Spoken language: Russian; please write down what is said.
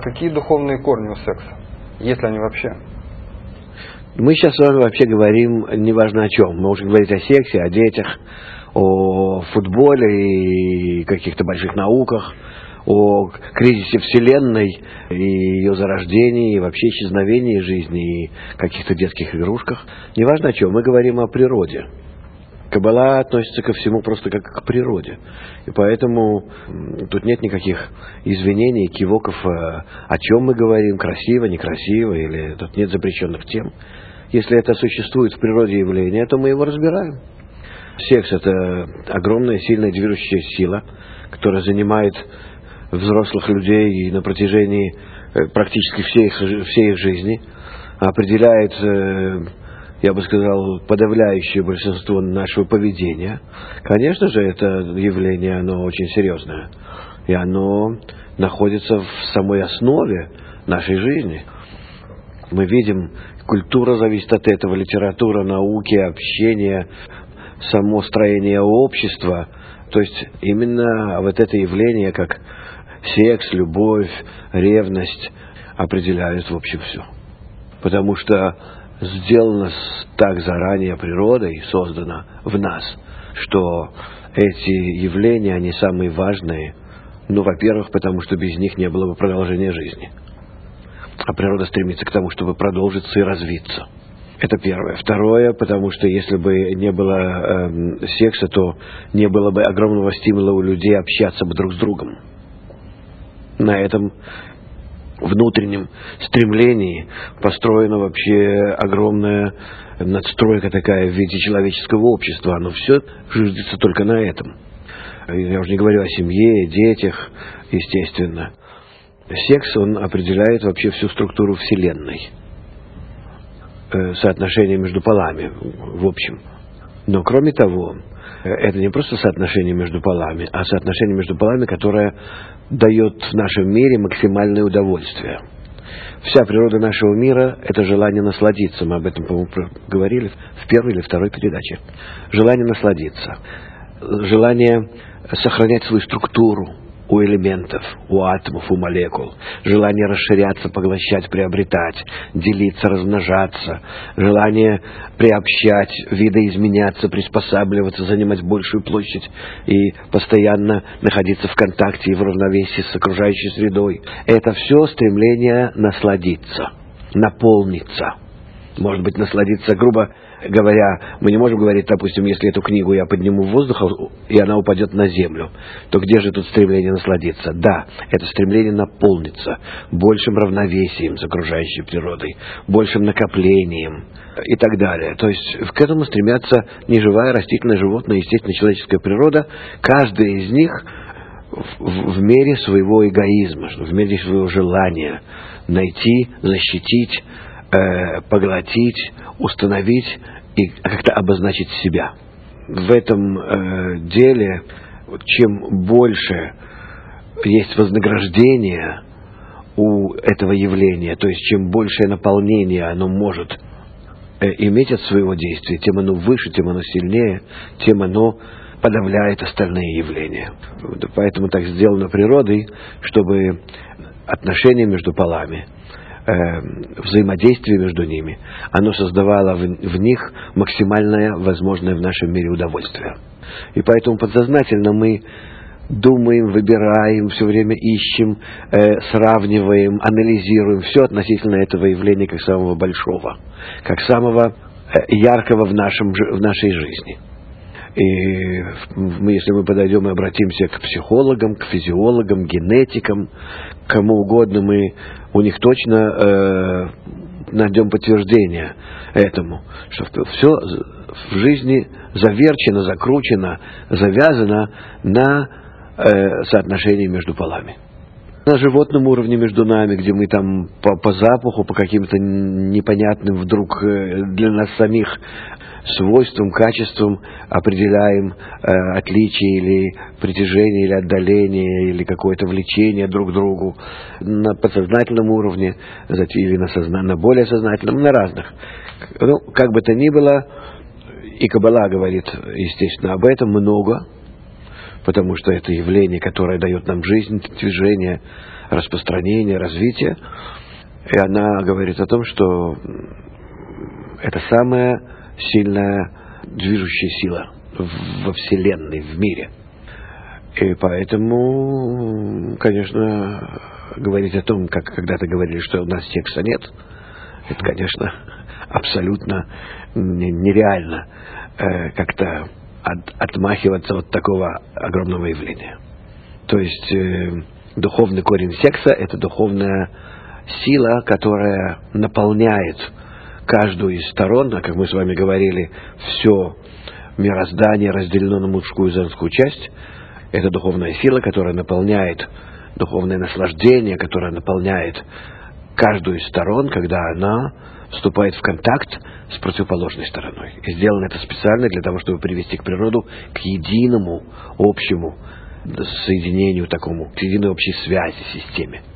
Какие духовные корни у секса? Есть ли они вообще? Мы сейчас с вами вообще говорим неважно о чем. Мы можем говорить о сексе, о детях, о футболе и каких-то больших науках, о кризисе Вселенной и ее зарождении, и вообще исчезновении жизни, и каких-то детских игрушках. Неважно о чем. Мы говорим о природе. Каббала относится ко всему просто как к природе. И поэтому тут нет никаких извинений, кивоков, о чем мы говорим, красиво, некрасиво, или тут нет запрещенных тем. Если это существует в природе явления, то мы его разбираем. Секс – это огромная, сильная движущая сила, которая занимает взрослых людей на протяжении практически всей их жизни, определяет, я бы сказал, подавляющее большинство нашего поведения. Конечно же, это явление, оно очень серьезное. И оно находится в самой основе нашей жизни. Мы видим, культура зависит от этого, литература, науки, общение, само строение общества. То есть именно вот это явление, как секс, любовь, ревность, определяют в общем все. Потому что сделано так заранее природой, создано в нас, что эти явления, они самые важные. Ну, во-первых, потому что без них не было бы продолжения жизни. А природа стремится к тому, чтобы продолжиться и развиться. Это первое. Второе, потому что если бы не было секса, то не было бы огромного стимула у людей общаться бы друг с другом. На этом внутреннем стремлении построена вообще огромная надстройка такая в виде человеческого общества. Оно все зиждется только на этом. Я уже не говорю о семье, детях, естественно. Секс, он определяет вообще всю структуру Вселенной. Соотношение между полами, в общем. Но кроме того, это не просто соотношение между полами, а соотношение между полами, которое дает в нашем мире максимальное удовольствие. Вся природа нашего мира – это желание насладиться. Мы об этом, по-моему, говорили в первой или второй передаче. Желание насладиться. Желание сохранять свою структуру у элементов, у атомов, у молекул. Желание расширяться, поглощать, приобретать, делиться, размножаться. Желание приобщать, видоизменяться, приспосабливаться, занимать большую площадь и постоянно находиться в контакте и в равновесии с окружающей средой. Это все стремление насладиться, наполниться. Может быть, насладиться, грубо говоря, мы не можем говорить, допустим, если эту книгу я подниму в воздух, и она упадет на землю, то где же тут стремление насладиться? Да, это стремление наполниться большим равновесием с окружающей природой, большим накоплением и так далее. То есть к этому стремятся неживая, растительная, животная, естественно, человеческая природа. Каждая из них в мере своего эгоизма, в мере своего желания найти, защитить, поглотить, установить и как-то обозначить себя. В этом деле, чем больше есть вознаграждение у этого явления, то есть чем большее наполнение оно может иметь от своего действия, тем оно выше, тем оно сильнее, тем оно подавляет остальные явления. Поэтому так сделано природой, чтобы отношения между полами, взаимодействие между ними, оно создавало в них максимальное возможное в нашем мире удовольствие. И поэтому подсознательно мы думаем, выбираем, все время ищем, сравниваем, анализируем все относительно этого явления как самого большого, как самого яркого в нашей жизни. И если мы подойдем и обратимся к психологам, к физиологам, генетикам, кому угодно, мы у них точно найдем подтверждение этому, что все в жизни заверчено, закручено, завязано на соотношении между полами. На животном уровне между нами, где мы там по запаху, по каким-то непонятным вдруг для нас самих свойствам, качествам определяем отличие или притяжение, или отдаление, или какое-то влечение друг к другу на подсознательном уровне, или на более сознательном, на разных. Ну, как бы то ни было, и Каббала говорит, естественно, об этом много, потому что это явление, которое дает нам жизнь, движение, распространения, развития. И она говорит о том, что это самая сильная движущая сила во Вселенной, в мире. И поэтому, конечно, говорить о том, как когда-то говорили, что у нас секса нет, это, конечно, абсолютно нереально как-то отмахиваться от такого огромного явления. То есть духовный корень секса – это духовная сила, которая наполняет каждую из сторон, а как мы с вами говорили, все мироздание разделено на мужскую и женскую часть. Это духовная сила, которая наполняет, духовное наслаждение, которое наполняет каждую из сторон, когда она вступает в контакт с противоположной стороной. И сделано это специально для того, чтобы привести к природу к единому, общему соединению такому, к единой общей связи, системе.